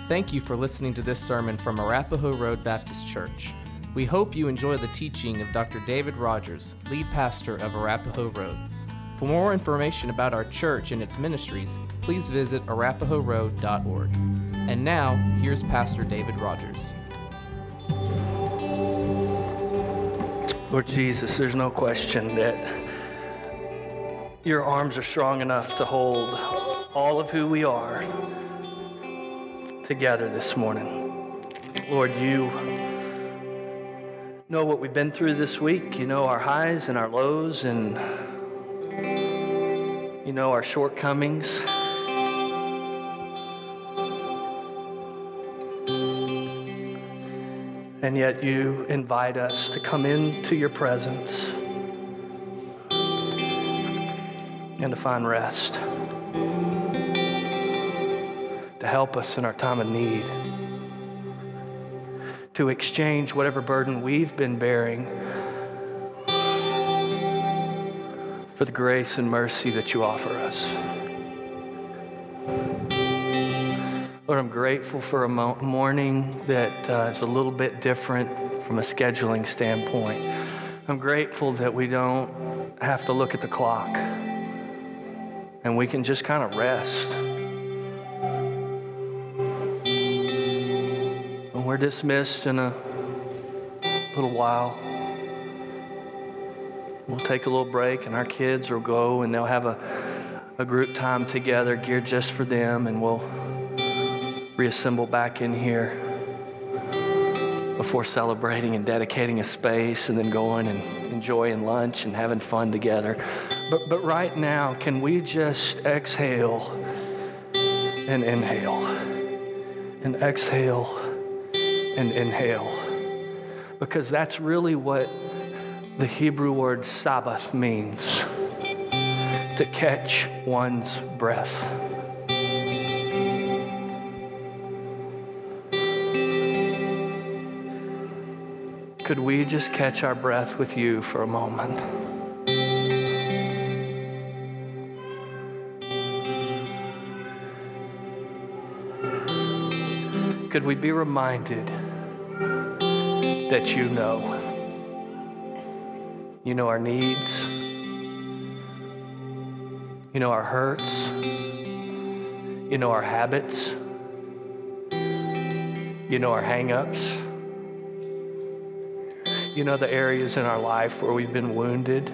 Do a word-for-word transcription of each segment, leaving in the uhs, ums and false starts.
Thank you for listening to this sermon from Arapahoe Road Baptist Church. We hope you enjoy the teaching of Doctor David Rogers, lead pastor of Arapahoe Road. For more information about our church and its ministries, please visit arapahoe road dot org. And now, here's Pastor David Rogers. Lord Jesus, there's no question that your arms are strong enough to hold all of who we are together this morning. Lord, you know what we've been through this week. You know our highs and our lows, and you know our shortcomings. And yet you invite us to come into your presence and to find rest, to help us in our time of need, to exchange whatever burden we've been bearing for the grace and mercy that you offer us. Lord, I'm grateful for a mo- morning that uh, is a little bit different from a scheduling standpoint. I'm grateful that we don't have to look at the clock and we can just kind of rest. When we're dismissed in a little while, we'll take a little break and our kids will go and they'll have a, a group time together geared just for them, and we'll reassemble back in here before celebrating and dedicating a space and then going and enjoying lunch and having fun together. But but right now, can we just exhale and inhale and exhale and inhale? Because that's really what the Hebrew word Sabbath means, to catch one's breath. Could we just catch our breath with you for a moment? Could we be reminded that you know? You know our needs. You know our hurts. You know our habits. You know our hang-ups. You know the areas in our life where we've been wounded.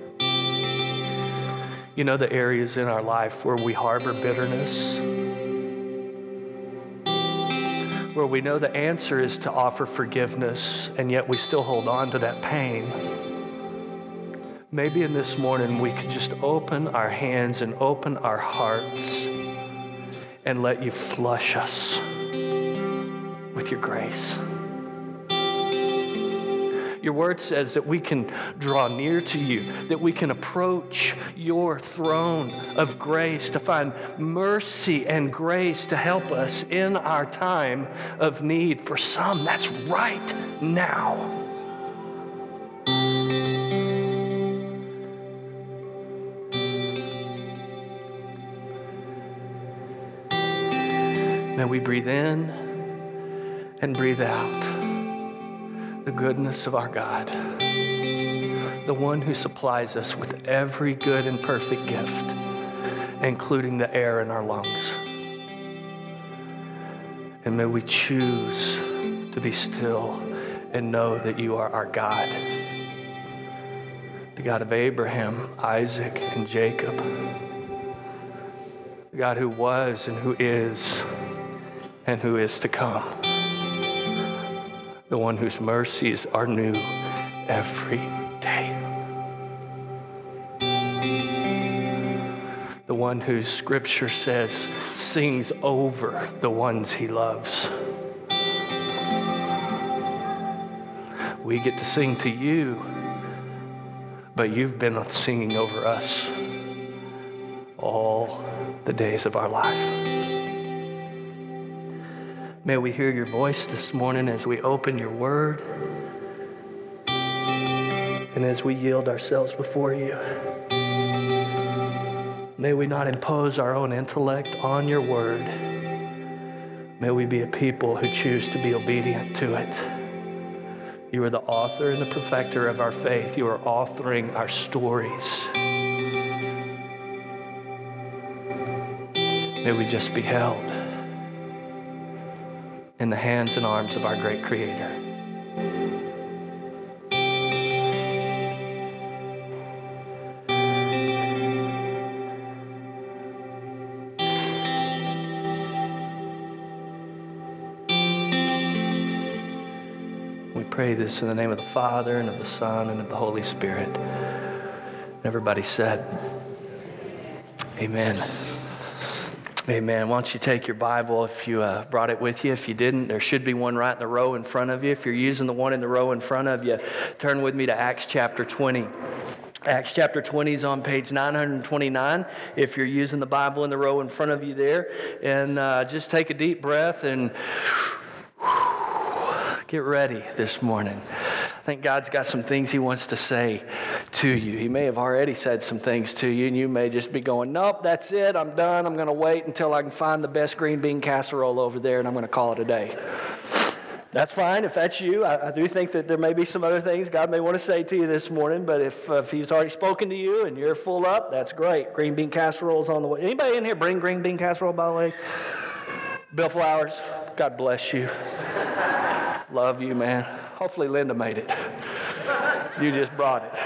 You know the areas in our life where we harbor bitterness. Where we know the answer is to offer forgiveness, and yet we still hold on to that pain. Maybe in this morning we could just open our hands and open our hearts and let you flush us with your grace. Your word says that we can draw near to you, that we can approach your throne of grace to find mercy and grace to help us in our time of need. For some, that's right now. May we breathe in and breathe out the goodness of our God, the one who supplies us with every good and perfect gift, including the air in our lungs. And may we choose to be still and know that you are our God, the God of Abraham, Isaac, and Jacob, the God who was and who is and who is to come. The one whose mercies are new every day. The one whose scripture says sings over the ones he loves. We get to sing to you, but you've been singing over us all the days of our life. May we hear your voice this morning as we open your word and as we yield ourselves before you. May we not impose our own intellect on your word, May we be a people who choose to be obedient to it. You are the author and the perfecter of our faith. You are authoring our stories. May we just be held in the hands and arms of our great Creator. Pray this in the name of the Father, and of the Son, and of the Holy Spirit. Everybody said, amen. Amen. Why don't you take your Bible if you uh, brought it with you. If you didn't, there should be one right in the row in front of you. If you're using the one in the row in front of you, turn with me to Acts chapter twenty. Acts chapter twenty is on page nine twenty-nine if you're using the Bible in the row in front of you there. And uh, just take a deep breath and get ready this morning. I think God's got some things He wants to say to you. He may have already said some things to you, and you may just be going, nope, that's it, I'm done. I'm going to wait until I can find the best green bean casserole over there, and I'm going to call it a day. That's fine if that's you. I, I do think that there may be some other things God may want to say to you this morning, but if, uh, if He's already spoken to you and you're full up, that's great. Green bean casserole is on the way. Anybody in here bring green bean casserole, by the way? Bill Flowers, God bless you. Love you, man. Hopefully Linda made it. You just brought it.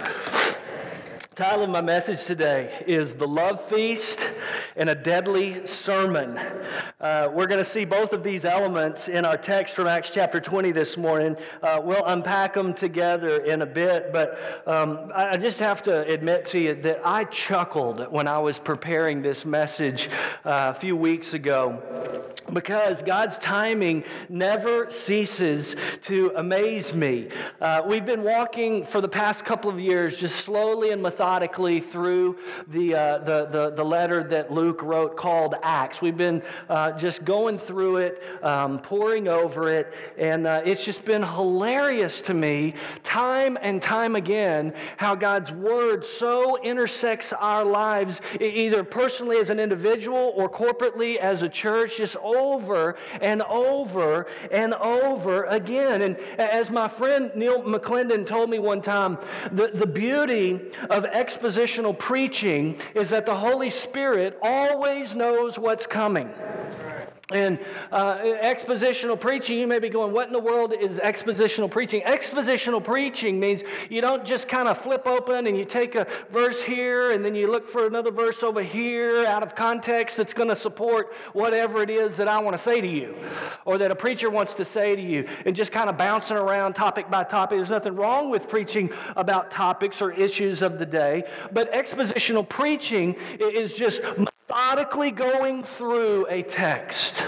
The title of my message today is The Love Feast and a Deadly Sermon. Uh, we're going to see both of these elements in our text from Acts chapter twenty this morning. Uh, we'll unpack them together in a bit, but um, I just have to admit to you that I chuckled when I was preparing this message uh, a few weeks ago, because God's timing never ceases to amaze me. Uh, we've been walking for the past couple of years just slowly and methodically through the, uh, the, the, the letter that Luke wrote called Acts. We've been uh, just going through it, um, poring over it, and uh, it's just been hilarious to me time and time again how God's Word so intersects our lives, either personally as an individual or corporately as a church, just over and over and over again. And as my friend Neil McClendon told me one time, the, the beauty of expositional preaching is that the Holy Spirit always knows what's coming. And uh, expositional preaching, you may be going, what in the world is expositional preaching? Expositional preaching means you don't just kind of flip open and you take a verse here and then you look for another verse over here out of context that's going to support whatever it is that I want to say to you or that a preacher wants to say to you, and just kind of bouncing around topic by topic. There's nothing wrong with preaching about topics or issues of the day, but expositional preaching is just methodically going through a text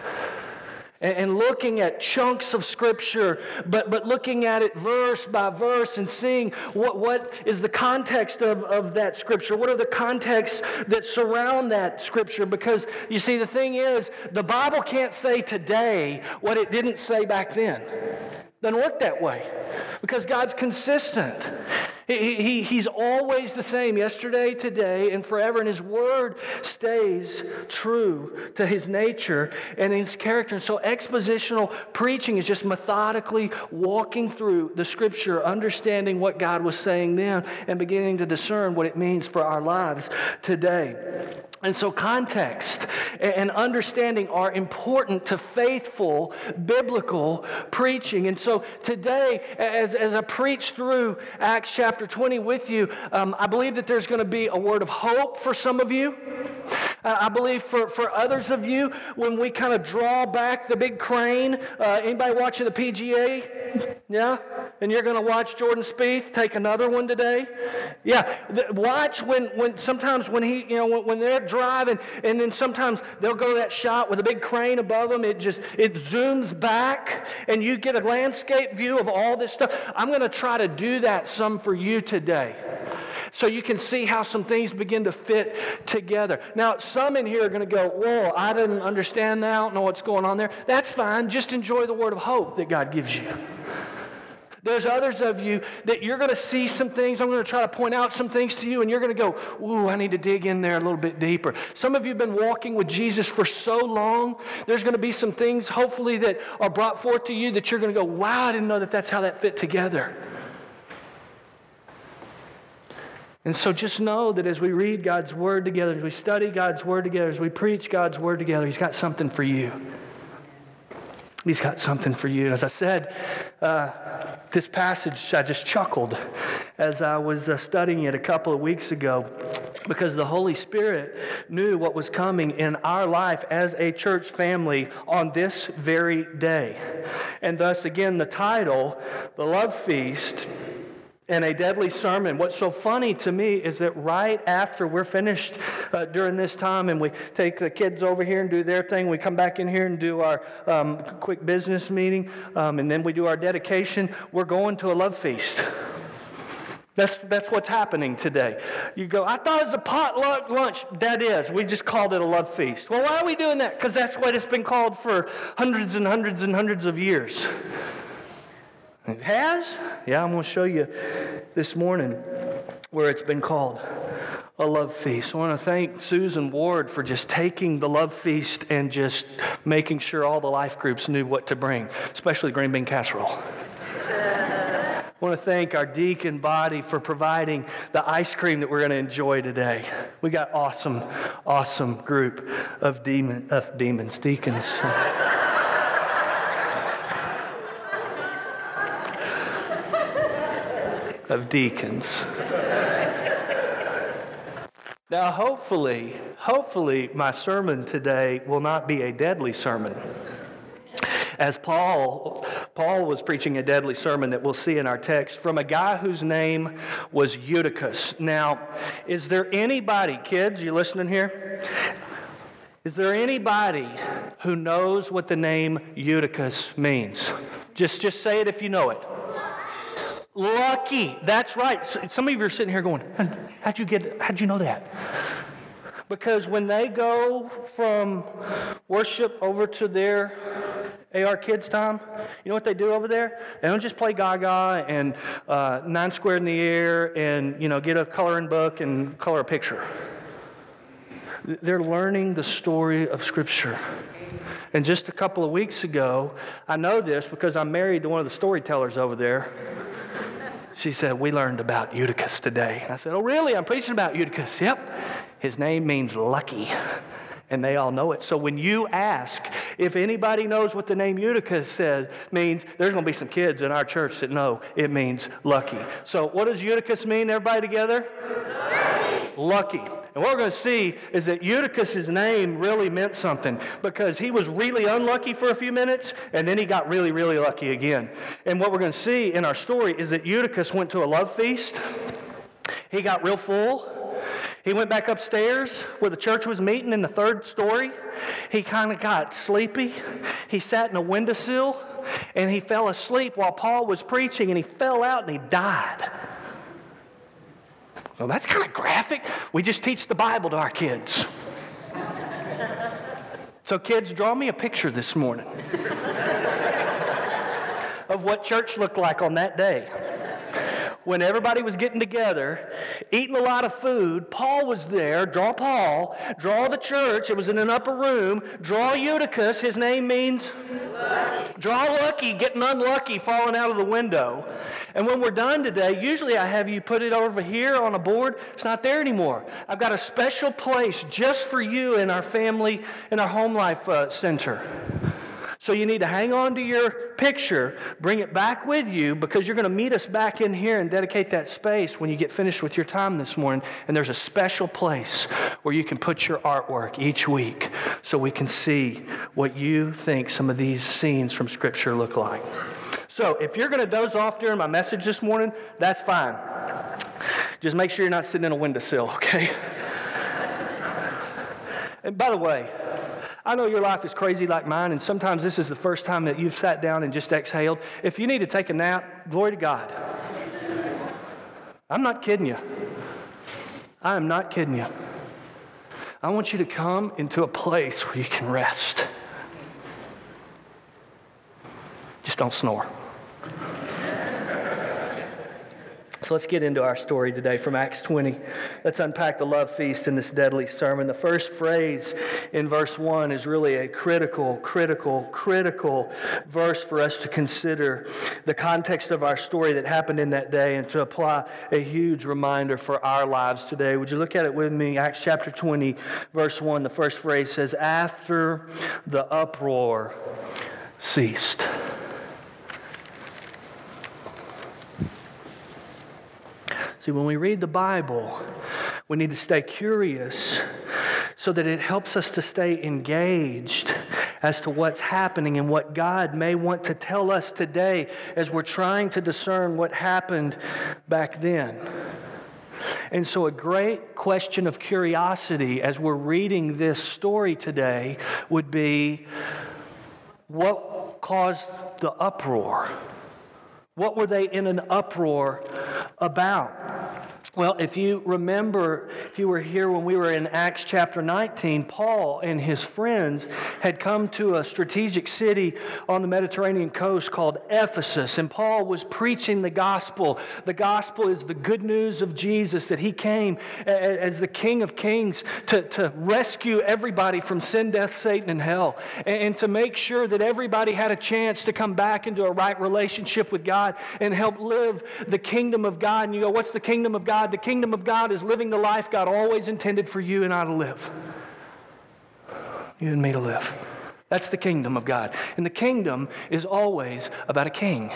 and looking at chunks of Scripture, but, but looking at it verse by verse and seeing what, what is the context of, of that Scripture. What are the contexts that surround that Scripture? Because, you see, the thing is, the Bible can't say today what it didn't say back then. Doesn't work that way because God's consistent. He, he, he's always the same yesterday, today, and forever, and His Word stays true to His nature and His character. And so expositional preaching is just methodically walking through the Scripture, understanding what God was saying then, and beginning to discern what it means for our lives today. And so context and understanding are important to faithful biblical preaching. And so today, as, as I preach through Acts chapter twenty with you, um, I believe that there's going to be a word of hope for some of you. Uh, I believe for, for others of you, when we kind of draw back the big crane, uh, anybody watching the P G A? Yeah? And you're going to watch Jordan Spieth take another one today? Yeah. The, watch when, when sometimes when he, you know, when, when they're driving, and then sometimes they'll go to that shot with a big crane above them. It just, it zooms back, and you get a landscape view of all this stuff. I'm going to try to do that some for you today, so you can see how some things begin to fit together. Now, some in here are going to go, whoa, I didn't understand that. I don't know what's going on there. That's fine. Just enjoy the word of hope that God gives you. There's others of you that you're going to see some things. I'm going to try to point out some things to you, and you're going to go, ooh, I need to dig in there a little bit deeper. Some of you have been walking with Jesus for so long. There's going to be some things, hopefully, that are brought forth to you that you're going to go, wow, I didn't know that that's how that fit together. And so just know that as we read God's Word together, as we study God's Word together, as we preach God's Word together, He's got something for you. He's got something for you. And as I said, uh, this passage, I just chuckled as I was uh, studying it a couple of weeks ago, because the Holy Spirit knew what was coming in our life as a church family on this very day. And thus, again, the title, The Love Feast, and a deadly sermon. What's so funny to me is that right after we're finished uh, during this time and we take the kids over here and do their thing, we come back in here and do our um, quick business meeting, um, and then we do our dedication, we're going to a love feast. That's that's what's happening today. You go, I thought it was a potluck lunch. That is. We just called it a love feast. Well, why are we doing that? Because that's what it's been called for hundreds and hundreds and hundreds of years. It has? Yeah, I'm going to show you this morning where it's been called a love feast. I want to thank Susan Ward for just taking the love feast and just making sure all the life groups knew what to bring, especially green bean casserole. I want to thank our deacon body for providing the ice cream that we're going to enjoy today. We got awesome, awesome group of demon, of demons, deacons. of deacons. Now, hopefully, hopefully my sermon today will not be a deadly sermon. As Paul, Paul was preaching a deadly sermon that we'll see in our text from a guy whose name was Eutychus. Now, is there anybody, kids, you listening here? Is there anybody who knows what the name Eutychus means? Just, just say it if you know it. Lucky. That's right. Some of you are sitting here going, how'd you get, how'd you know that? Because when they go from worship over to their A R Kids time, you know what they do over there? They don't just play Gaga and uh, nine squared in the air and, you know, get a coloring book and color a picture. They're learning the story of Scripture. And just a couple of weeks ago, I know this because I'm married to one of the storytellers over there. She said, we learned about Eutychus today. And I said, oh, really? I'm preaching about Eutychus. Yep. His name means lucky. And they all know it. So when you ask if anybody knows what the name Eutychus says means, there's going to be some kids in our church that know it means lucky. So what does Eutychus mean, everybody together? Lucky. Lucky. And what we're going to see is that Eutychus' name really meant something because he was really unlucky for a few minutes and then he got really, really lucky again. And what we're going to see in our story is that Eutychus went to a love feast. He got real full. He went back upstairs where the church was meeting in the third story. He kind of got sleepy. He sat in a windowsill and he fell asleep while Paul was preaching and he fell out and he died. Well, that's kind of graphic. We just teach the Bible to our kids. So kids, draw me a picture this morning of what church looked like on that day. When everybody was getting together, eating a lot of food, Paul was there. Draw Paul. Draw the church. It was in an upper room. Draw Eutychus. His name means lucky. Draw Lucky, getting unlucky, falling out of the window. And when we're done today, usually I have you put it over here on a board. It's not there anymore. I've got a special place just for you in our family, in our home life uh, center. So you need to hang on to your picture, bring it back with you, because you're going to meet us back in here and dedicate that space when you get finished with your time this morning. And there's a special place where you can put your artwork each week so we can see what you think some of these scenes from Scripture look like. So if you're going to doze off during my message this morning, that's fine. Just make sure you're not sitting in a windowsill, okay? And by the way, I know your life is crazy like mine, and sometimes this is the first time that you've sat down and just exhaled. If you need to take a nap, glory to God. I'm not kidding you. I am not kidding you. I want you to come into a place where you can rest. Just don't snore. So let's get into our story today from Acts twenty. Let's unpack the love feast in this deadly sermon. The first phrase in verse one is really a critical, critical, critical verse for us to consider the context of our story that happened in that day and to apply a huge reminder for our lives today. Would you look at it with me? Acts chapter twenty, verse one, the first phrase says, "After the uproar ceased." See, when we read the Bible, we need to stay curious so that it helps us to stay engaged as to what's happening and what God may want to tell us today as we're trying to discern what happened back then. And so a great question of curiosity as we're reading this story today would be, what caused the uproar? What were they in an uproar about? Well, if you remember, if you were here when we were in Acts chapter nineteen, Paul and his friends had come to a strategic city on the Mediterranean coast called Ephesus, and Paul was preaching the gospel. The gospel is the good news of Jesus, that he came as the King of Kings to, to rescue everybody from sin, death, Satan, and hell, and, and to make sure that everybody had a chance to come back into a right relationship with God and help live the kingdom of God. And you go, what's the kingdom of God? The kingdom of God is living the life God always intended for you and I to live. You and me to live. That's the kingdom of God. And the kingdom is always about a king.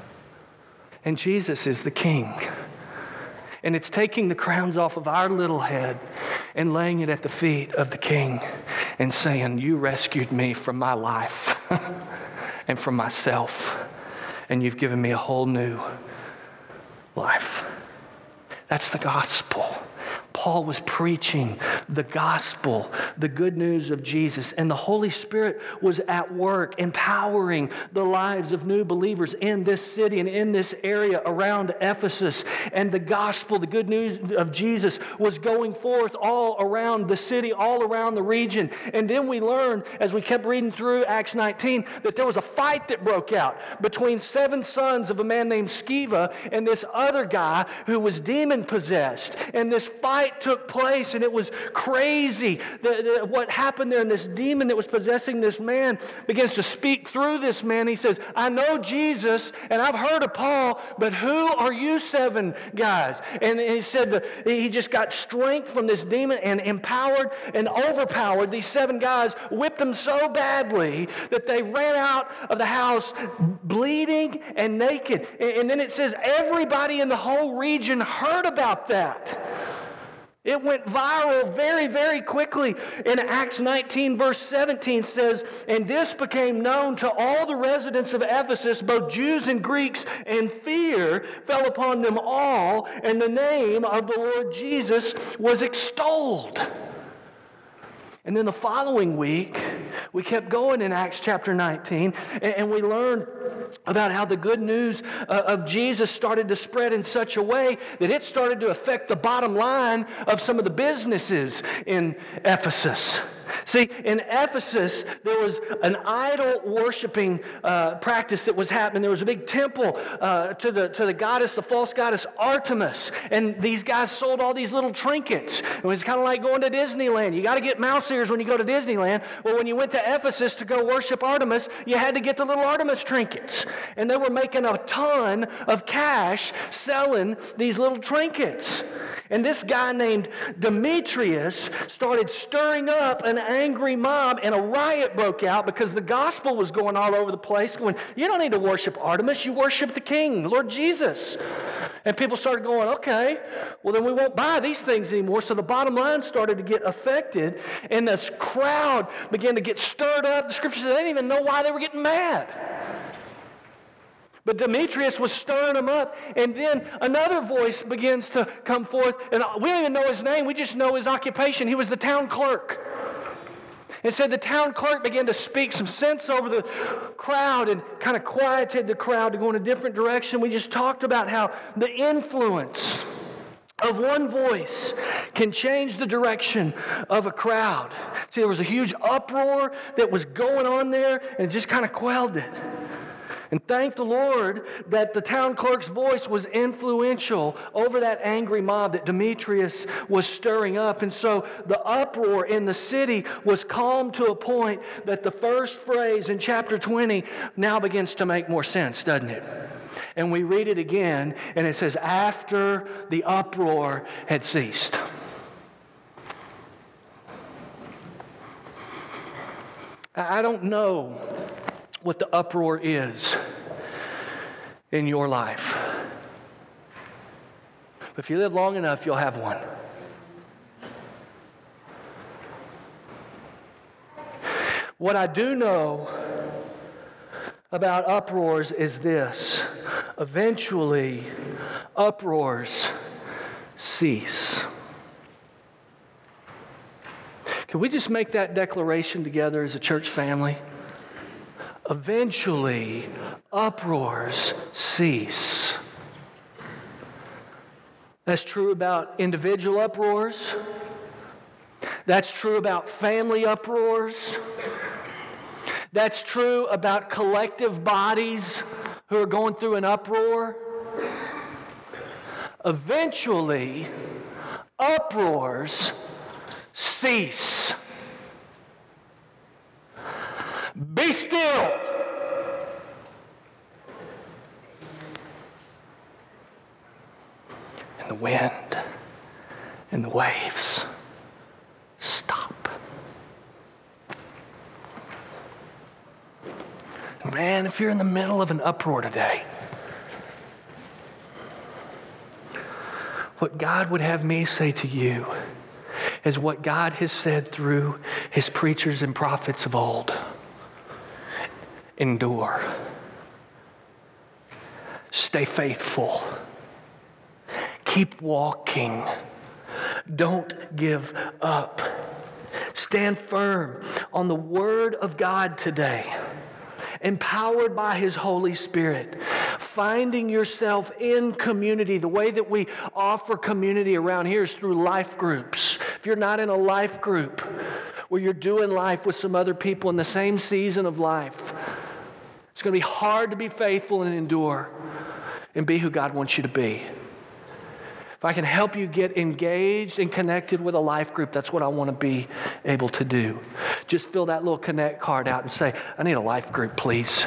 And Jesus is the king. And it's taking the crowns off of our little head and laying it at the feet of the king and saying, you rescued me from my life and from myself. And you've given me a whole new life. That's the gospel. Paul was preaching the gospel, the good news of Jesus, and the Holy Spirit was at work empowering the lives of new believers in this city and in this area around Ephesus. And the gospel, the good news of Jesus, was going forth all around the city, all around the region. And then we learned, as we kept reading through Acts nineteen, that there was a fight that broke out between seven sons of a man named Sceva and this other guy who was demon-possessed. And this fight took place, and it was crazy. The, the, what happened there, and this demon that was possessing this man begins to speak through this man. He says, I know Jesus, and I've heard of Paul, but who are you seven guys? And, and he said that he just got strength from this demon and empowered and overpowered these seven guys, whipped them so badly that they ran out of the house bleeding and naked. And, and then it says everybody in the whole region heard about that. It went viral very, very quickly. In Acts nineteen, verse seventeen says, and this became known to all the residents of Ephesus, both Jews and Greeks, and fear fell upon them all, and the name of the Lord Jesus was extolled. And then the following week, we kept going in Acts chapter nineteen, and we learned about how the good news of Jesus started to spread in such a way that it started to affect the bottom line of some of the businesses in Ephesus. See, in Ephesus, there was an idol worshiping uh, practice that was happening. There was a big temple uh, to the to the goddess, the false goddess Artemis, and these guys sold all these little trinkets. It was kind of like going to Disneyland. You got to get mouse ears when you go to Disneyland. Well, when you went to Ephesus to go worship Artemis, you had to get the little Artemis trinkets, and they were making a ton of cash selling these little trinkets. And this guy named Demetrius started stirring up an angry mob, and a riot broke out because the gospel was going all over the place, going, you don't need to worship Artemis, you worship the King, Lord Jesus. And people started going, okay, well then we won't buy these things anymore. So the bottom line started to get affected, and this crowd began to get stirred up. The scripture says they didn't even know why they were getting mad. But Demetrius was stirring them up, and then another voice begins to come forth, and we don't even know his name, we just know his occupation. He was the town clerk. And said the town clerk began to speak some sense over the crowd and kind of quieted the crowd to go in a different direction. We just talked about how the influence of one voice can change the direction of a crowd. See, there was a huge uproar that was going on there, and it just kind of quelled it. And thank the Lord that the town clerk's voice was influential over that angry mob that Demetrius was stirring up. And so the uproar in the city was calmed to a point that the first phrase in chapter twenty now begins to make more sense, doesn't it? And we read it again, and it says, after the uproar had ceased. I don't know what the uproar is in your life. But if you live long enough, you'll have one. What I do know about uproars is this. Eventually, uproars cease. Can we just make that declaration together as a church family? Eventually, uproars cease. That's true about individual uproars. That's true about family uproars. That's true about collective bodies who are going through an uproar. Eventually, uproars cease. Be still. And the wind and the waves stop. Man, if you're in the middle of an uproar today, what God would have me say to you is what God has said through his preachers and prophets of old. Endure. Stay faithful. Keep walking. Don't give up. Stand firm on the Word of God today. Empowered by His Holy Spirit. Finding yourself in community. The way that we offer community around here is through life groups. If you're not in a life group where you're doing life with some other people in the same season of life, it's going to be hard to be faithful and endure and be who God wants you to be. If I can help you get engaged and connected with a life group, that's what I want to be able to do. Just fill that little connect card out and say, I need a life group, please.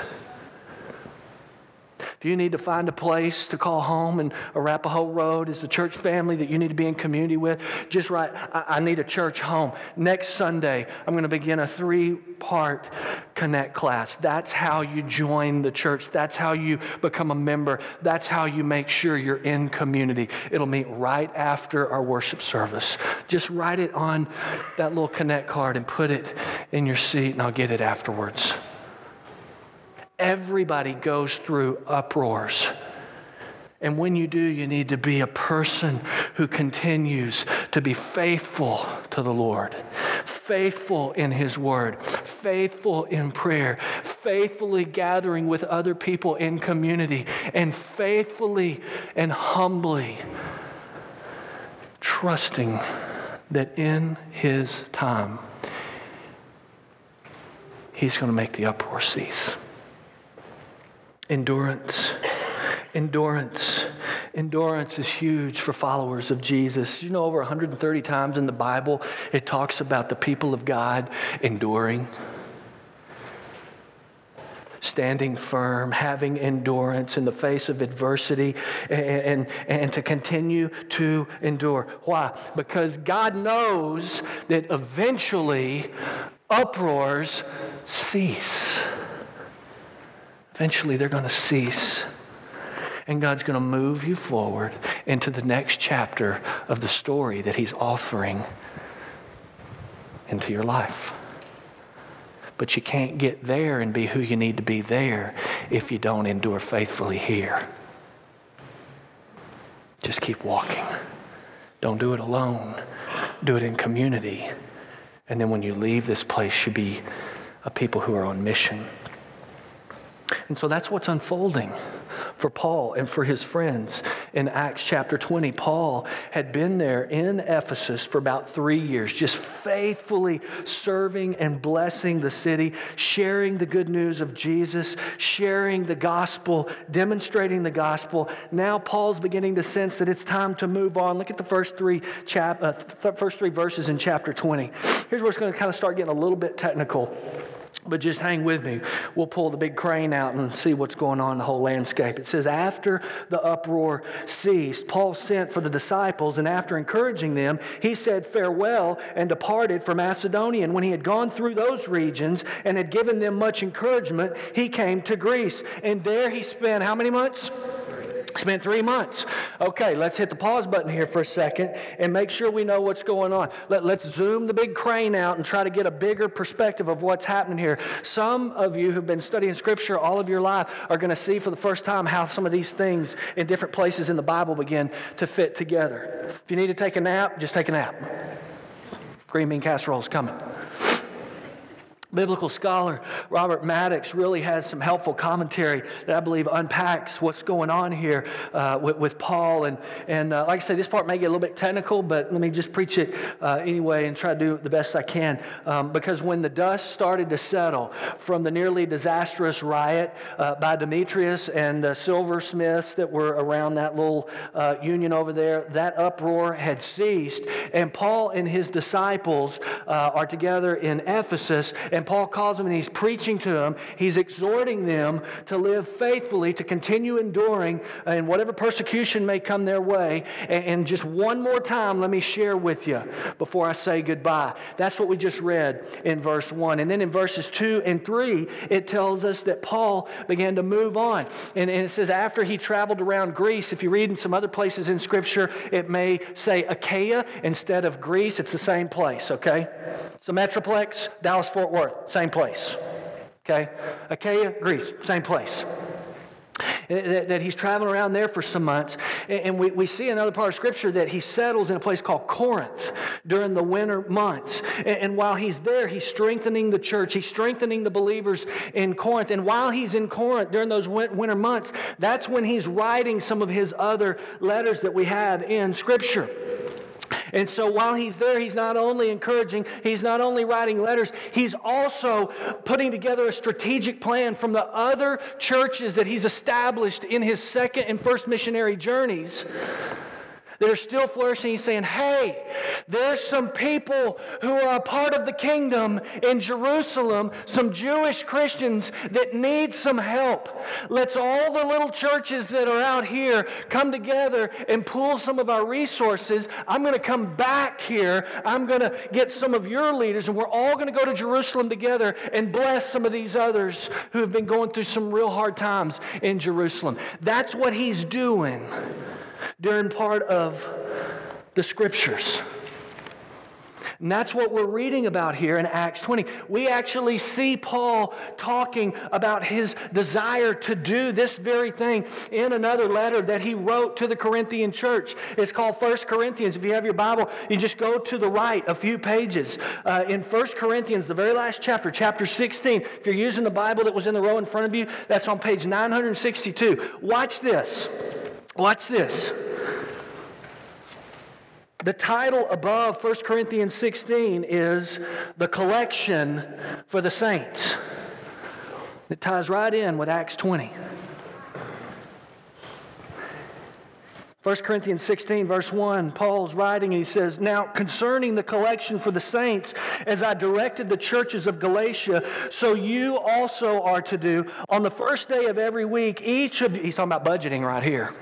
If you need to find a place to call home in Arapahoe Road as the church family that you need to be in community with, just write, I, I need a church home. Next Sunday, I'm going to begin a three-part Connect class. That's how you join the church. That's how you become a member. That's how you make sure you're in community. It'll meet right after our worship service. Just write it on that little Connect card and put it in your seat, and I'll get it afterwards. Everybody goes through uproars. And when you do, you need to be a person who continues to be faithful to the Lord, faithful in His Word, faithful in prayer, faithfully gathering with other people in community, and faithfully and humbly trusting that in His time, He's going to make the uproar cease. Endurance. Endurance. Endurance is huge for followers of Jesus. You know, over one hundred thirty times in the Bible, it talks about the people of God enduring, standing firm, having endurance in the face of adversity, and, and, and to continue to endure. Why? Because God knows that eventually uproars cease. Eventually, they're going to cease. And God's going to move you forward into the next chapter of the story that He's authoring into your life. But you can't get there and be who you need to be there if you don't endure faithfully here. Just keep walking. Don't do it alone. Do it in community. And then when you leave this place, you be a people who are on mission. And so that's what's unfolding for Paul and for his friends. In Acts chapter twenty, Paul had been there in Ephesus for about three years, just faithfully serving and blessing the city, sharing the good news of Jesus, sharing the gospel, demonstrating the gospel. Now Paul's beginning to sense that it's time to move on. Look at the first three chap, uh, th- first three verses in chapter twenty. Here's where it's going to kind of start getting a little bit technical. But just hang with me. We'll pull the big crane out and see what's going on in the whole landscape. It says, after the uproar ceased, Paul sent for the disciples, and after encouraging them, he said farewell and departed for Macedonia. And when he had gone through those regions and had given them much encouragement, he came to Greece. And there he spent how many months? Spent three months. Okay, let's hit the pause button here for a second and make sure we know what's going on. Let, let's zoom the big crane out and try to get a bigger perspective of what's happening here. Some of you who've been studying Scripture all of your life are going to see for the first time how some of these things in different places in the Bible begin to fit together. If you need to take a nap, just take a nap. Green bean casserole's coming. Biblical scholar Robert Maddox really has some helpful commentary that I believe unpacks what's going on here uh, with, with Paul. And, and uh, like I say, this part may get a little bit technical, but let me just preach it uh, anyway and try to do the best I can. Um, because when the dust started to settle from the nearly disastrous riot uh, by Demetrius and the silversmiths that were around that little uh, union over there, that uproar had ceased. And Paul and his disciples uh, are together in Ephesus. And And Paul calls them and he's preaching to them. He's exhorting them to live faithfully, to continue enduring in whatever persecution may come their way. And, and just one more time, let me share with you before I say goodbye. That's what we just read in verse one. And then in verses two and three, it tells us that Paul began to move on. And, and it says after he traveled around Greece, if you read in some other places in Scripture, it may say Achaia instead of Greece. It's the same place, okay? So Metroplex, Dallas-Fort Worth. Same place. Okay? Achaia, Greece, same place. That, that he's traveling around there for some months. And we, we see another part of Scripture that he settles in a place called Corinth during the winter months. And, and while he's there, he's strengthening the church. He's strengthening the believers in Corinth. And while he's in Corinth during those winter months, that's when he's writing some of his other letters that we have in Scripture. And so while he's there, he's not only encouraging, he's not only writing letters, he's also putting together a strategic plan from the other churches that he's established in his second and first missionary journeys that are still flourishing. He's saying, hey, there's some people who are a part of the kingdom in Jerusalem, some Jewish Christians that need some help. Let's all the little churches that are out here come together and pool some of our resources. I'm going to come back here. I'm going to get some of your leaders, and we're all going to go to Jerusalem together and bless some of these others who have been going through some real hard times in Jerusalem. That's what he's doing during part of the Scriptures. And that's what we're reading about here in Acts twenty. We actually see Paul talking about his desire to do this very thing in another letter that he wrote to the Corinthian church. It's called First Corinthians. If you have your Bible, you just go to the right a few pages. Uh, in First Corinthians, the very last chapter, chapter sixteen, if you're using the Bible that was in the row in front of you, that's on page nine sixty-two. Watch this. Watch this. The title above First Corinthians sixteen is The Collection for the Saints. It ties right in with Acts twenty. First Corinthians sixteen, verse one, Paul's writing and he says, now concerning the collection for the saints, as I directed the churches of Galatia, so you also are to do. On the first day of every week, each of you, he's talking about budgeting right here.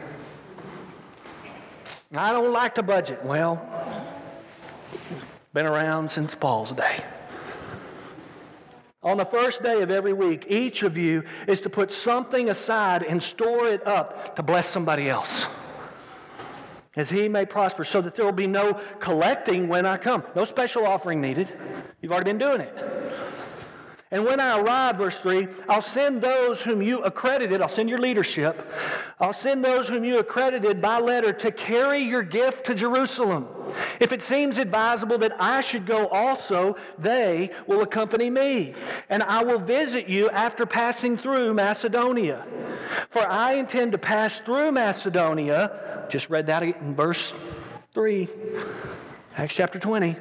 I don't like to budget. Well, been around since Paul's day. On the first day of every week, each of you is to put something aside and store it up to bless somebody else, as he may prosper, so that there will be no collecting when I come. No special offering needed. You've already been doing it. And when I arrive, verse three, I'll send those whom you accredited, I'll send your leadership, I'll send those whom you accredited by letter to carry your gift to Jerusalem. If it seems advisable that I should go also, they will accompany me. And I will visit you after passing through Macedonia. For I intend to pass through Macedonia. Just read that in verse three, Acts chapter twenty.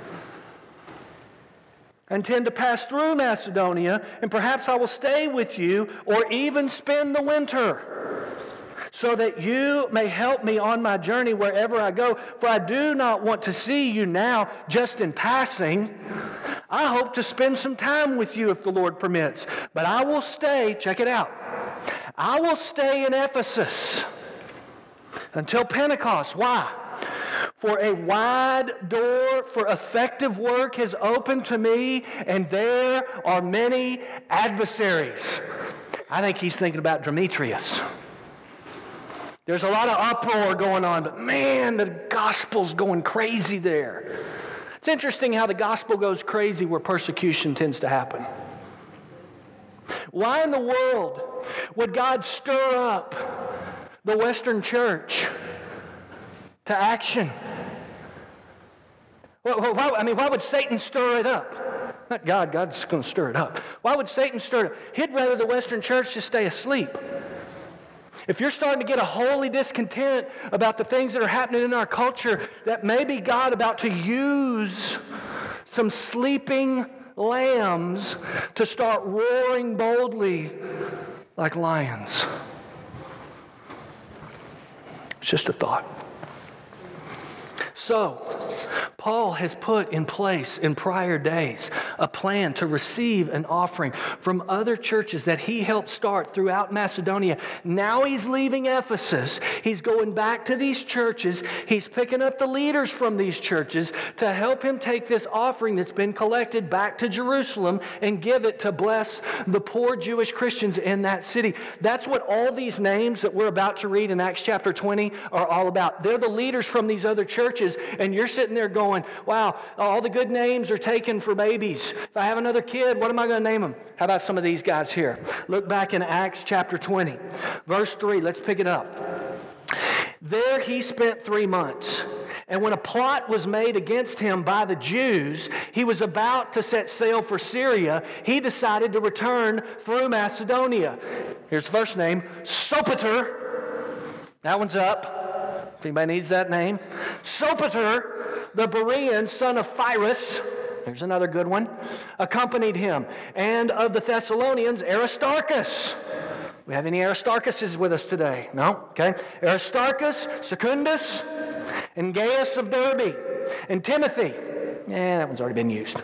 I intend to pass through Macedonia, and perhaps I will stay with you or even spend the winter, so that you may help me on my journey wherever I go. For I do not want to see you now just in passing. I hope to spend some time with you if the Lord permits. But I will stay, check it out, I will stay in Ephesus until Pentecost. Why? For a wide door for effective work has opened to me, and there are many adversaries. I think he's thinking about Demetrius. There's a lot of uproar going on, but man, the gospel's going crazy there. It's interesting how the gospel goes crazy where persecution tends to happen. Why in the world would God stir up the Western church to action? Well, why, I mean, why would Satan stir it up? Not God, God's going to stir it up. Why would Satan stir it up? He'd rather the Western church just stay asleep. If you're starting to get a holy discontent about the things that are happening in our culture, that may be God about to use some sleeping lambs to start roaring boldly like lions. It's just a thought. So, Paul has put in place in prior days a plan to receive an offering from other churches that he helped start throughout Macedonia. Now he's leaving Ephesus. He's going back to these churches. He's picking up the leaders from these churches to help him take this offering that's been collected back to Jerusalem and give it to bless the poor Jewish Christians in that city. That's what all these names that we're about to read in Acts chapter twenty are all about. They're the leaders from these other churches, and you're sitting there going, wow, all the good names are taken for babies. If I have another kid, what am I going to name him? How about some of these guys here? Look back in Acts chapter twenty, verse three. Let's pick it up. There he spent three months. And when a plot was made against him by the Jews, he was about to set sail for Syria. He decided to return through Macedonia. Here's the first name, Sopater. That one's up. If anybody needs that name. Sopater, the Berean, son of Pyrrhus, there's another good one, accompanied him. And of the Thessalonians, Aristarchus. We have any Aristarchuses with us today? No? Okay. Aristarchus, Secundus, and Gaius of Derbe, and Timothy. Yeah, that one's already been used.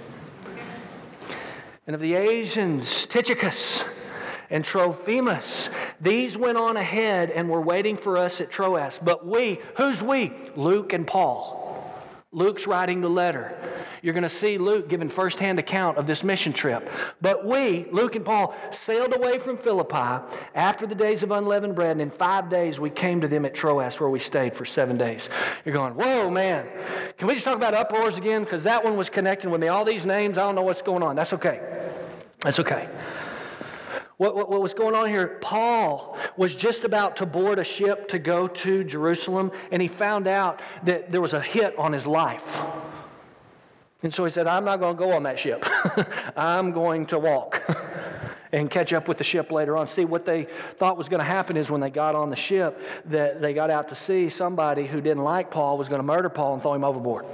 And of the Asians, Tychicus and Trophimus. These went on ahead and were waiting for us at Troas. But we, who's we? Luke and Paul. Luke's writing the letter. You're going to see Luke giving firsthand account of this mission trip. But we, Luke and Paul, sailed away from Philippi after the days of unleavened bread, and in five days we came to them at Troas, where we stayed for seven days. You're going, whoa, man. Can we just talk about uproars again? Because that one was connecting with me. All these names, I don't know what's going on. That's okay. That's okay. What, what, what was going on here? Paul was just about to board a ship to go to Jerusalem, and he found out that there was a hit on his life. And so he said, I'm not going to go on that ship. I'm going to walk and catch up with the ship later on. See, what they thought was going to happen is when they got on the ship, that they got out to sea, somebody who didn't like Paul was going to murder Paul and throw him overboard.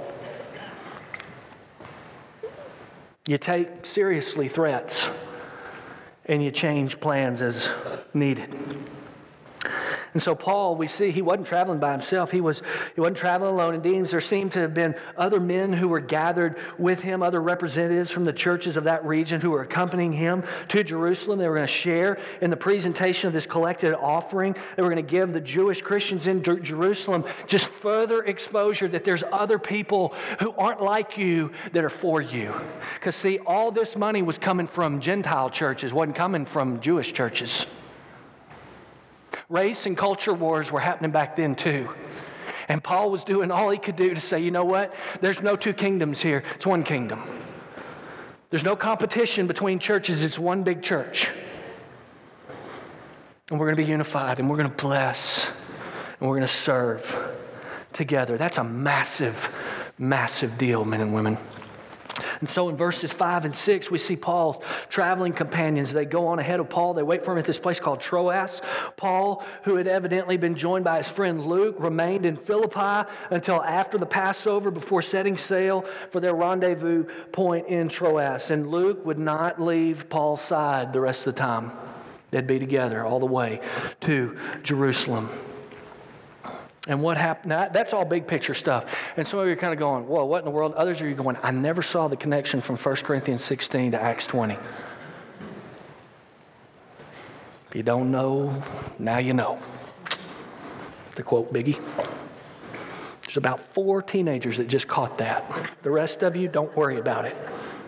You take seriously threats, and you change plans as needed. And so Paul, we see, he wasn't traveling by himself. He was he wasn't traveling alone. Indeed, there seemed to have been other men who were gathered with him, other representatives from the churches of that region who were accompanying him to Jerusalem. They were going to share in the presentation of this collected offering. They were going to give the Jewish Christians in Jerusalem just further exposure that there's other people who aren't like you that are for you. Because see, all this money was coming from Gentile churches, wasn't coming from Jewish churches. Race and culture wars were happening back then too. And Paul was doing all he could do to say, you know what? There's no two kingdoms here. It's one kingdom. There's no competition between churches. It's one big church. And we're going to be unified, and we're going to bless, and we're going to serve together. That's a massive, massive deal, men and women. And so in verses five and six, we see Paul's traveling companions. They go on ahead of Paul. They wait for him at this place called Troas. Paul, who had evidently been joined by his friend Luke, remained in Philippi until after the Passover before setting sail for their rendezvous point in Troas. And Luke would not leave Paul's side the rest of the time. They'd be together all the way to Jerusalem. And what happened? Now, that's all big picture stuff. And some of you are kind of going, whoa, what in the world? Others are you going, I never saw the connection from First Corinthians sixteen to Acts twenty. If you don't know, now you know. To quote Biggie, there's about four teenagers that just caught that. The rest of you, don't worry about it.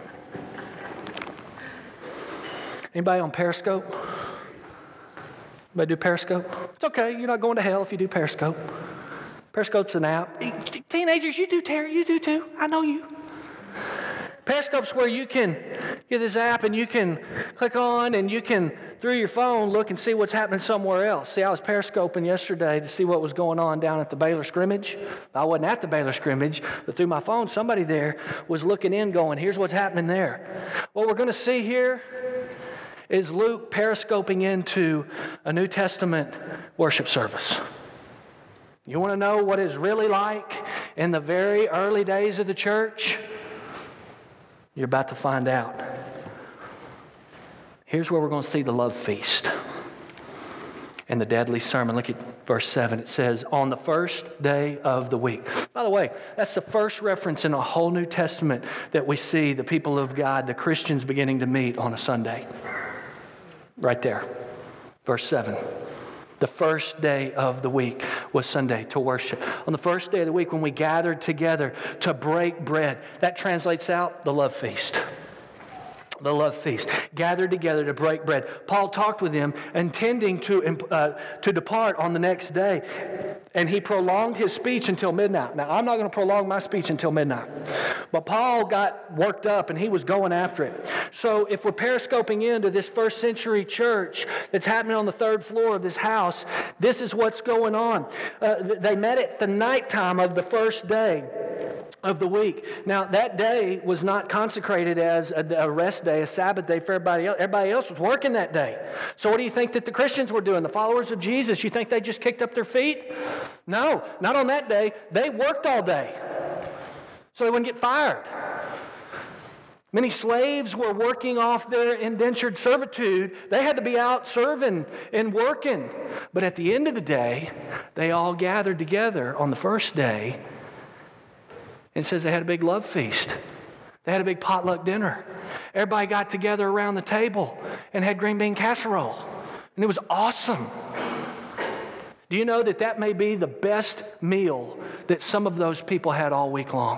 Anybody on Periscope? Anybody do Periscope? It's okay. You're not going to hell if you do Periscope. Periscope's an app. Teenagers, you do, Terry. You do too. I know you. Periscope's where you can get this app and you can click on and you can, through your phone, look and see what's happening somewhere else. See, I was Periscoping yesterday to see what was going on down at the Baylor scrimmage. I wasn't at the Baylor scrimmage, but through my phone, somebody there was looking in going, here's what's happening there. What we're going to see here is Luke periscoping into a New Testament worship service. You want to know what it's really like in the very early days of the church? You're about to find out. Here's where we're going to see the love feast and the deadly sermon. Look at verse seven. It says, on the first day of the week. By the way, that's the first reference in a whole New Testament that we see the people of God, the Christians, beginning to meet on a Sunday. Right there, verse seven. The first day of the week was Sunday to worship. On the first day of the week when we gathered together to break bread, that translates out the love feast. The love feast. Gathered together to break bread. Paul talked with them, intending to, uh, to depart on the next day. And he prolonged his speech until midnight. Now, I'm not going to prolong my speech until midnight. But Paul got worked up and he was going after it. So if we're periscoping into this first century church that's happening on the third floor of this house, this is what's going on. Uh, they met at the nighttime of the first day of the week. Now, that day was not consecrated as a rest day, a Sabbath day for everybody else. Everybody else was working that day. So what do you think that the Christians were doing, the followers of Jesus? You think they just kicked up their feet? No, not on that day. They worked all day so they wouldn't get fired. Many slaves were working off their indentured servitude. They had to be out serving and working. But at the end of the day, they all gathered together on the first day. It says they had a big love feast. They had a big potluck dinner. Everybody got together around the table and had green bean casserole. And it was awesome. Do you know that that may be the best meal that some of those people had all week long?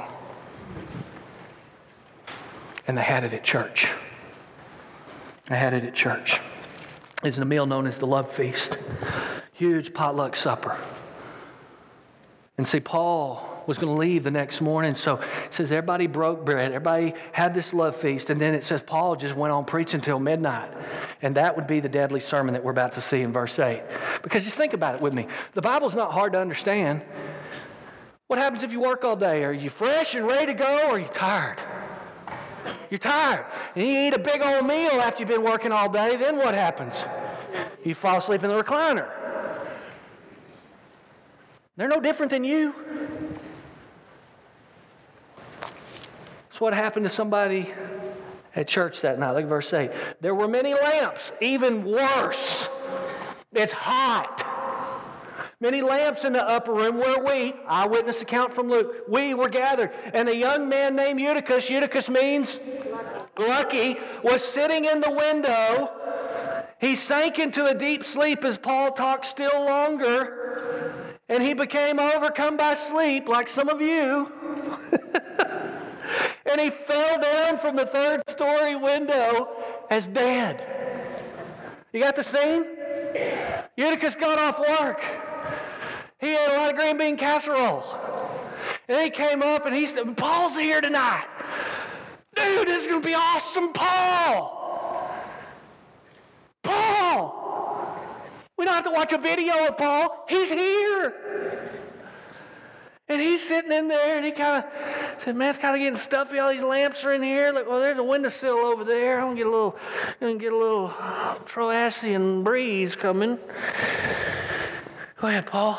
And they had it at church. They had it at church. It's a meal known as the love feast. Huge potluck supper. And see, Paul was going to leave the next morning. So it says everybody broke bread. Everybody had this love feast. And then it says Paul just went on preaching until midnight. And that would be the deadly sermon that we're about to see in verse eight. Because just think about it with me. The Bible's not hard to understand. What happens if you work all day? Are you fresh and ready to go, or are you tired? You're tired. And you eat a big old meal after you've been working all day. Then what happens? You fall asleep in the recliner. They're no different than you. That's what happened to somebody at church that night. Look at verse eight. There were many lamps, even worse. It's hot. Many lamps in the upper room where we, eyewitness account from Luke, we were gathered. And a young man named Eutychus, Eutychus means lucky, was sitting in the window. He sank into a deep sleep as Paul talked still longer. And he became overcome by sleep, like some of you. And he fell down from the third story window as dead. You got the scene? Eutychus got off work. He had a lot of green bean casserole. And he came up and he said, Paul's here tonight. Dude, dude, this is going to be awesome, Paul. Paul. We don't have to watch a video of Paul. He's here. And he's sitting in there, and he kind of said, man, it's kind of getting stuffy. All these lamps are in here. Look, well, there's a windowsill over there. I'm going to get a little, going to get a little Troasian breeze coming. Go ahead, Paul.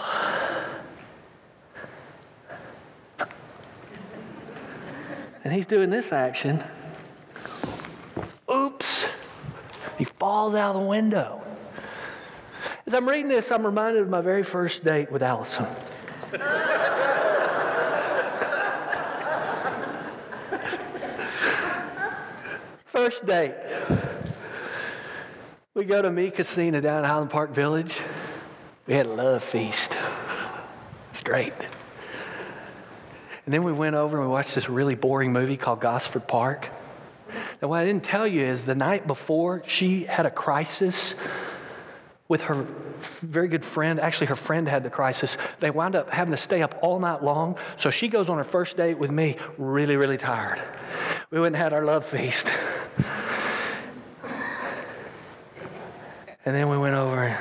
And he's doing this action. Oops. He falls out of the window. As I'm reading this, I'm reminded of my very first date with Allison. First date. We go to Mi Casino down in Highland Park Village. We had a love feast. Straight. And then we went over and we watched this really boring movie called Gosford Park. Now, what I didn't tell you is the night before, she had a crisis with her very good friend. Actually, her friend had the crisis. They wound up having to stay up all night long. So she goes on her first date with me really, really tired. We went and had our love feast. And then we went over.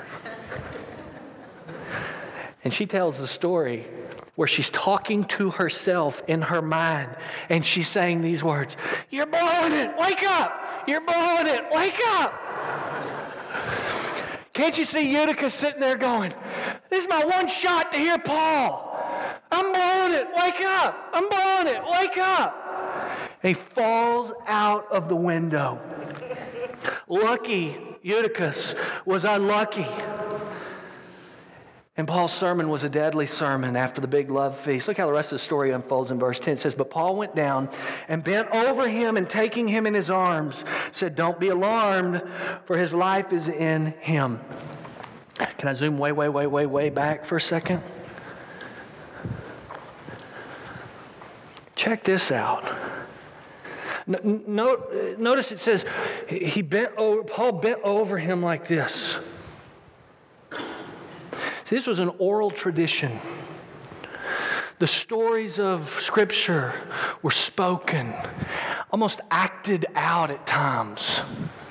And she tells the story where she's talking to herself in her mind, and she's saying these words, "You're blowing it, wake up! You're blowing it, wake up!" Can't you see Utica sitting there going, "This is my one shot to hear Paul. I'm blowing it, wake up! I'm blowing it, wake up!" And he falls out of the window. Lucky Eutychus was unlucky. And Paul's sermon was a deadly sermon after the big love feast. Look how the rest of the story unfolds in verse ten. It says, "But Paul went down and bent over him, and taking him in his arms, said, 'Don't be alarmed, for his life is in him.'" Can I zoom way, way, way, way, way back for a second? Check this out. Note, notice it says, he bent over, Paul bent over him like this. This was an oral tradition. The stories of Scripture were spoken, almost acted out at times.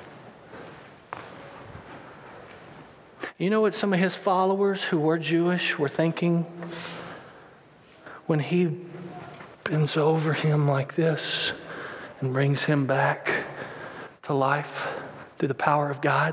You know what some of his followers who were Jewish were thinking when he bends over him like this and brings him back to life through the power of God?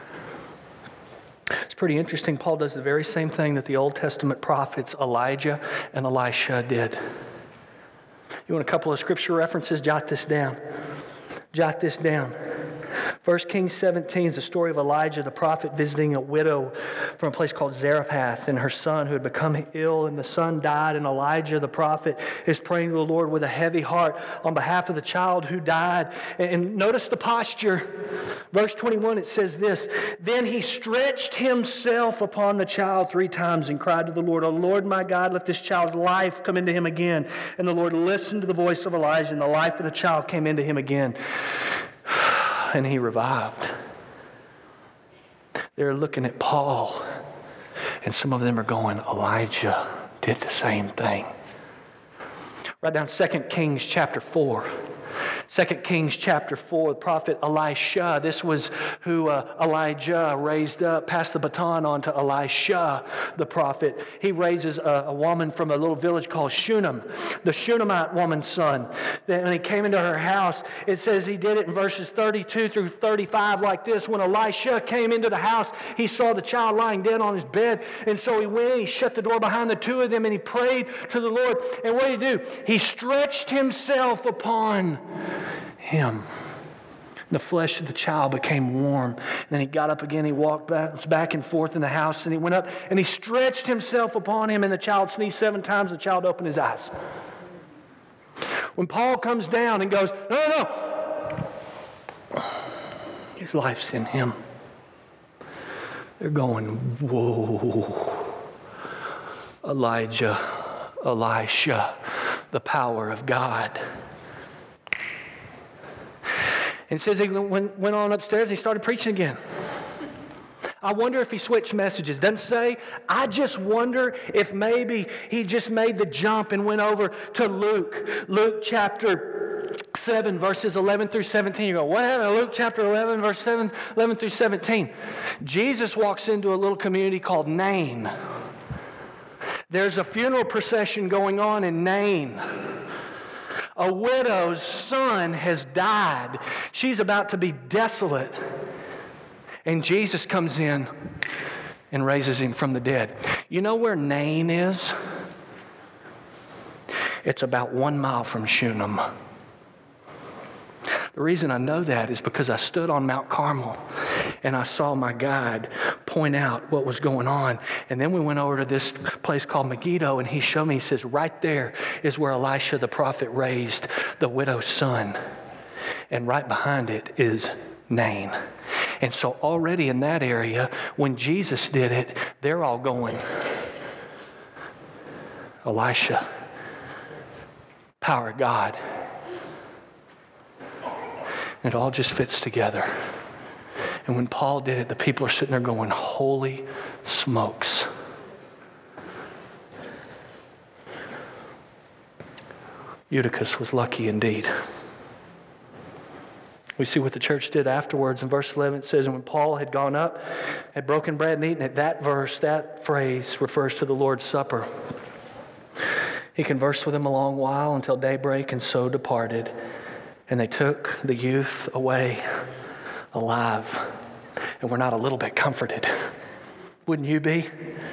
It's pretty interesting. Paul does the very same thing that the Old Testament prophets Elijah and Elisha did. You want a couple of scripture references? Jot this down. Jot this down. First Kings seventeen is the story of Elijah, the prophet, visiting a widow from a place called Zarephath, and her son who had become ill, and the son died, and Elijah, the prophet, is praying to the Lord with a heavy heart on behalf of the child who died. And notice the posture. Verse twenty-one, it says this, "Then he stretched himself upon the child three times and cried to the Lord, 'O Lord my God, let this child's life come into him again.' And the Lord listened to the voice of Elijah, and the life of the child came into him again. And he revived." They're looking at Paul, and some of them are going, Elijah did the same thing. Write down Second Kings chapter four. Second Kings chapter four, the prophet Elisha. This was who uh, Elijah raised up, passed the baton on to Elisha, the prophet. He raises a, a woman from a little village called Shunem, the Shunammite woman's son. Then when he came into her house, it says he did it in verses thirty-two through thirty-five like this. When Elisha came into the house, he saw the child lying dead on his bed. And so he went and he shut the door behind the two of them and he prayed to the Lord. And what did he do? He stretched himself upon him. The flesh of the child became warm. And then he got up again. He walked back, back and forth in the house. And he went up and he stretched himself upon him. And the child sneezed seven times. The child opened his eyes. When Paul comes down and goes, no, no, no. His life's in him. They're going, whoa. Elijah, Elisha, the power of God. And it says he went, went on upstairs and he started preaching again. I wonder if he switched messages. Doesn't say. I just wonder if maybe he just made the jump and went over to Luke. Luke chapter seven, verses eleven through seventeen. You go, what happened? Luke chapter eleven, verse seven, eleven through seventeen. Jesus walks into a little community called Nain. There's a funeral procession going on in Nain. A widow's son has died. She's about to be desolate. And Jesus comes in and raises him from the dead. You know where Nain is? It's about one mile from Shunem. The reason I know that is because I stood on Mount Carmel and I saw my guide point out what was going on. And then we went over to this place called Megiddo, and he showed me, he says, right there is where Elisha the prophet raised the widow's son. And right behind it is Nain. And so already in that area, when Jesus did it, they're all going, Elisha, power of God. It all just fits together. And when Paul did it, the people are sitting there going, holy smokes. Eutychus was lucky indeed. We see what the church did afterwards. In verse eleven, it says, and when Paul had gone up, had broken bread and eaten it, that verse, that phrase refers to the Lord's Supper. He conversed with them a long while until daybreak, and so departed. And they took the youth away alive. And we're not a little bit comforted. Wouldn't you be?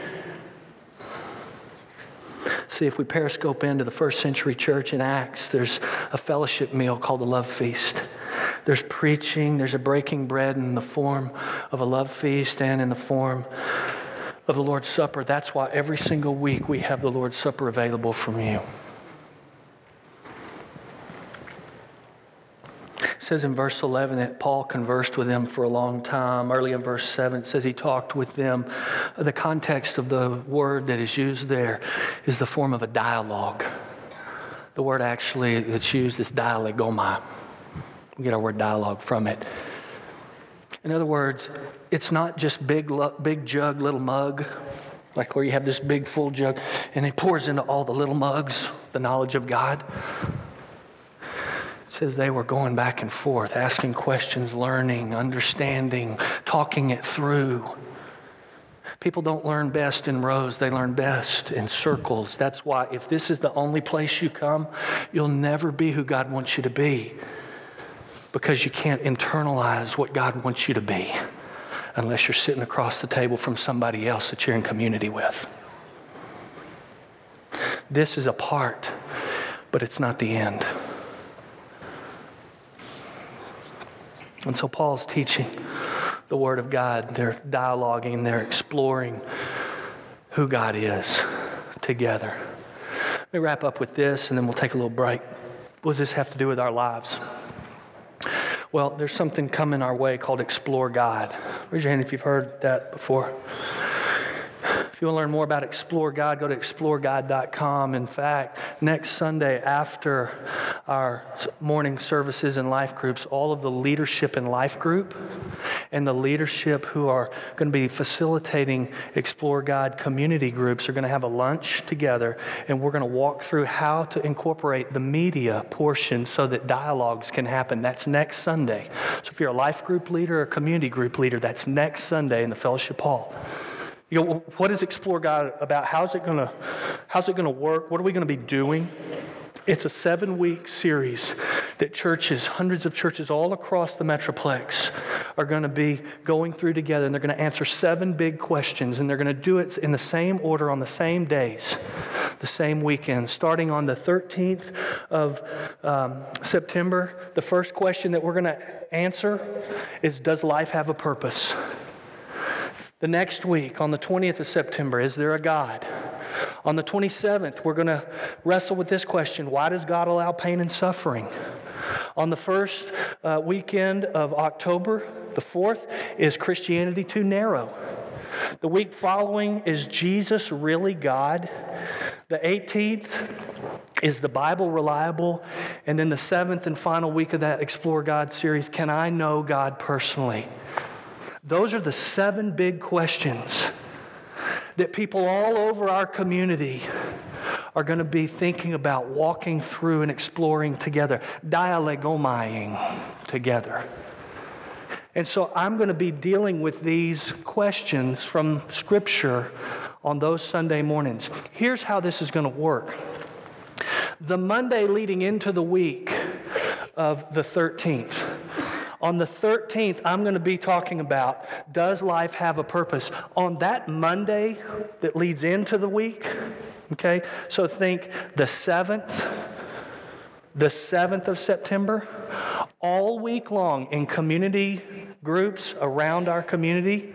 See, if we periscope into the first century church in Acts, there's a fellowship meal called the Love Feast. There's preaching, there's a breaking bread in the form of a love feast and in the form of the Lord's Supper. That's why every single week we have the Lord's Supper available from you. It says in verse eleven that Paul conversed with them for a long time. Early in verse seven, it says he talked with them. The context of the word that is used there is the form of a dialogue. The word actually that's used is dialegomai. We get our word dialogue from it. In other words, it's not just big, big jug, little mug, like where you have this big full jug and he pours into all the little mugs the knowledge of God. It says they were going back and forth, asking questions, learning, understanding, talking it through. People don't learn best in rows, they learn best in circles. That's why if this is the only place you come, you'll never be who God wants you to be, because you can't internalize what God wants you to be unless you're sitting across the table from somebody else that you're in community with. This is a part, but it's not the end. And so Paul's teaching the Word of God. They're dialoguing, they're exploring who God is together. Let me wrap up with this and then we'll take a little break. What does this have to do with our lives? Well, there's something coming our way called Explore God. Raise your hand if you've heard that before. If you want to learn more about Explore God, go to explore god dot com. In fact, next Sunday after our morning services and life groups, all of the leadership in life group and the leadership who are going to be facilitating Explore God community groups are going to have a lunch together, and we're going to walk through how to incorporate the media portion so that dialogues can happen. That's next Sunday. So if you're a life group leader or a community group leader, that's next Sunday in the fellowship hall. You know, what is Explore God about? How's it gonna, how's it gonna work? What are we gonna be doing? It's a seven-week series that churches, hundreds of churches all across the Metroplex are going to be going through together, and they're going to answer seven big questions, and they're going to do it in the same order on the same days, the same weekend. Starting on the thirteenth of um, September, the first question that we're going to answer is, does life have a purpose? The next week, on the twentieth of September, is there a God? On the twenty-seventh, we're going to wrestle with this question: why does God allow pain and suffering? On the first uh, weekend of October, the fourth, is Christianity too narrow? The week following, is Jesus really God? The eighteenth, is the Bible reliable? And then the seventh and final week of that Explore God series, can I know God personally? Those are the seven big questions that people all over our community are going to be thinking about walking through and exploring together, dialegomaing together. And so I'm going to be dealing with these questions from Scripture on those Sunday mornings. Here's how this is going to work. The Monday leading into the week of the thirteenth, on the thirteenth, I'm going to be talking about, does life have a purpose? On that Monday that leads into the week, okay, so think the seventh, the seventh of September, all week long in community groups around our community,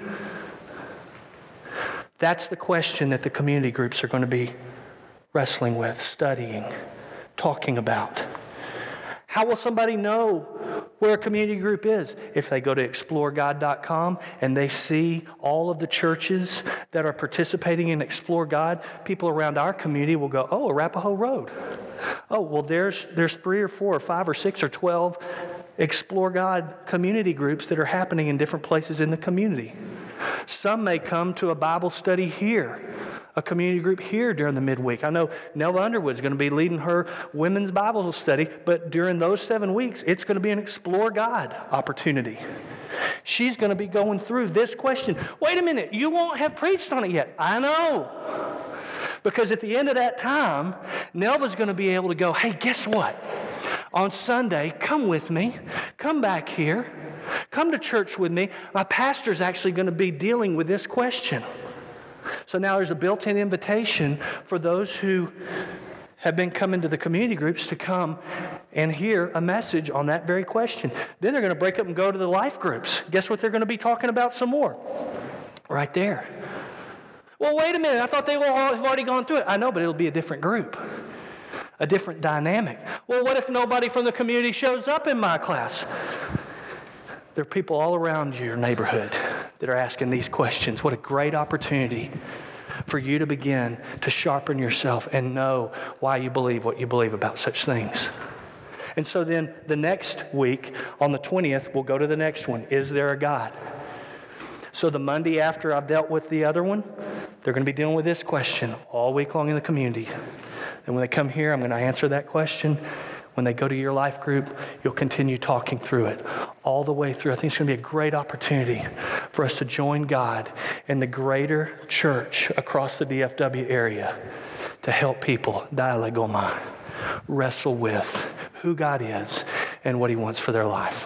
that's the question that the community groups are going to be wrestling with, studying, talking about. How will somebody know where a community group is? If they go to explore god dot com and they see all of the churches that are participating in Explore God, people around our community will go, oh, Arapahoe Road. Oh, well, there's there's three or four or five or six or twelve Explore God community groups that are happening in different places in the community. Some may come to a Bible study here, a community group here during the midweek. I know Nelva Underwood's going to be leading her women's Bible study, but during those seven weeks, it's going to be an Explore God opportunity. She's going to be going through this question. Wait a minute, you won't have preached on it yet. I know. Because at the end of that time, Nelva's going to be able to go, hey, guess what? On Sunday, come with me. Come back here. Come to church with me. My pastor's actually going to be dealing with this question. So now there's a built-in invitation for those who have been coming to the community groups to come and hear a message on that very question. Then they're going to break up and go to the life groups. Guess what they're going to be talking about some more? Right there. Well, wait a minute. I thought they all have already gone through it. I know, but it'll be a different group, a different dynamic. Well, what if nobody from the community shows up in my class? There are people all around your neighborhood that are asking these questions. What a great opportunity for you to begin to sharpen yourself and know why you believe what you believe about such things. And so then the next week, on the twentieth, we'll go to the next one. Is there a God? So the Monday after I've dealt with the other one, they're going to be dealing with this question all week long in the community. And when they come here, I'm going to answer that question. When they go to your life group, you'll continue talking through it all the way through. I think it's going to be a great opportunity for us to join God in the greater church across the D F W area to help people, dialegomai, wrestle with who God is and what He wants for their life.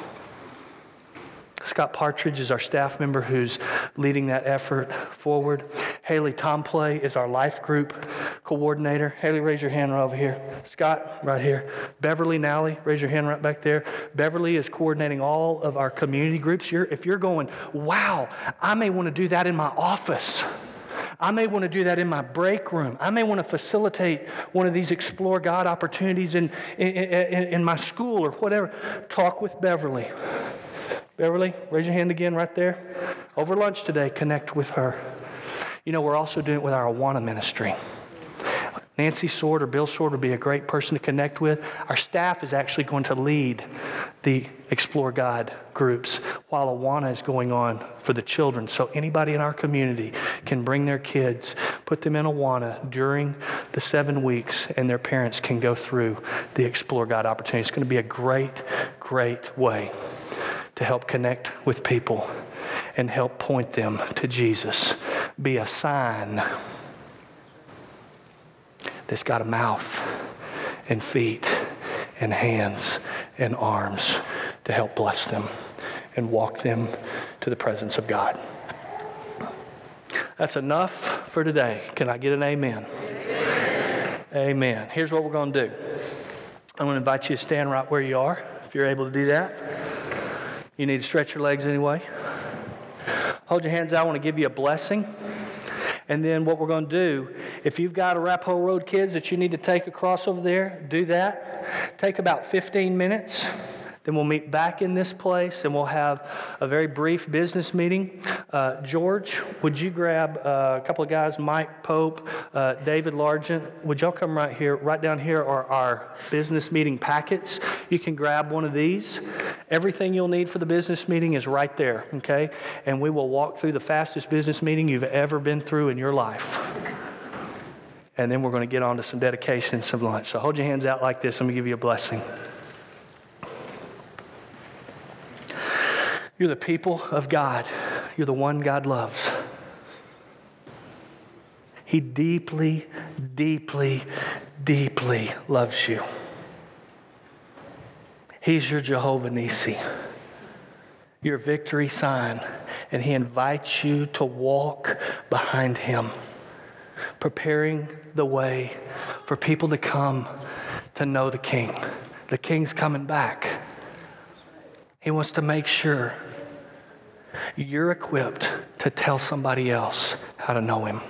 Scott Partridge is our staff member who's leading that effort forward. Haley Tomplay is our life group coordinator. Haley, raise your hand right over here. Scott, right here. Beverly Nally, raise your hand right back there. Beverly is coordinating all of our community groups. You're, if you're going, wow, I may want to do that in my office. I may want to do that in my break room. I may want to facilitate one of these Explore God opportunities in, in, in, in my school or whatever. Talk with Beverly. Beverly, raise your hand again right there. Over lunch today, connect with her. You know, we're also doing it with our Awana ministry. Nancy Sword or Bill Sword would be a great person to connect with. Our staff is actually going to lead the Explore God groups while Awana is going on for the children. So anybody in our community can bring their kids, put them in Awana during the seven weeks, and their parents can go through the Explore God opportunity. It's going to be a great, great way to help connect with people and help point them to Jesus. Be a sign that's got a mouth and feet and hands and arms to help bless them and walk them to the presence of God. That's enough for today. Can I get an amen? Amen. Amen. Here's what we're going to do. I'm going to invite you to stand right where you are, if you're able to do that. You need to stretch your legs anyway. Hold your hands out. I want to give you a blessing. And then what we're going to do, if you've got Arapahoe Road kids that you need to take across over there, do that. Take about fifteen minutes. Then we'll meet back in this place and we'll have a very brief business meeting. Uh, George, would you grab uh, a couple of guys, Mike Pope, uh, David Largent, would y'all come right here? Right down here are our business meeting packets. You can grab one of these. Everything you'll need for the business meeting is right there, okay? And we will walk through the fastest business meeting you've ever been through in your life. and then we're going to get on to some dedication and some lunch. So hold your hands out like this. Let me give you a blessing. You're the people of God. You're the one God loves. He deeply, deeply, deeply loves you. He's your Jehovah Nissi, your victory sign, and He invites you to walk behind Him, preparing the way for people to come to know the King. The King's coming back. He wants to make sure you're equipped to tell somebody else how to know Him.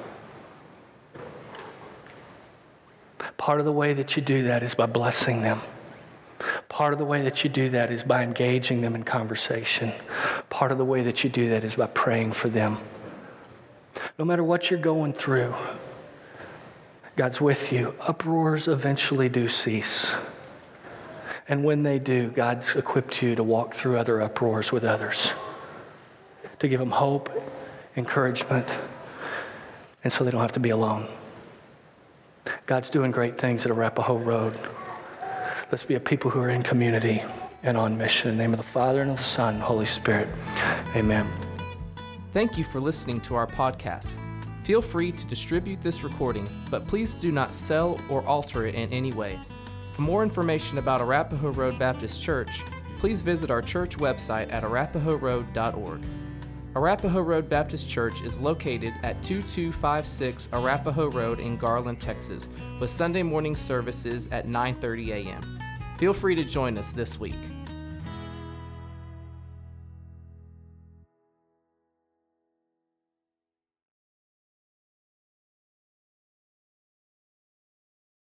Part of the way that you do that is by blessing them. Part of the way that you do that is by engaging them in conversation. Part of the way that you do that is by praying for them. No matter what you're going through, God's with you. Uproars eventually do cease. And when they do, God's equipped you to walk through other uproars with others, to give them hope, encouragement, and so they don't have to be alone. God's doing great things at Arapahoe Road. Let's be a people who are in community and on mission. In the name of the Father, and of the Son, and Holy Spirit. Amen. Thank you for listening to our podcast. Feel free to distribute this recording, but please do not sell or alter it in any way. For more information about Arapahoe Road Baptist Church, please visit our church website at arapahoe road dot org. Arapahoe Road Baptist Church is located at two two five six Arapahoe Road in Garland, Texas, with Sunday morning services at nine thirty a.m. Feel free to join us this week.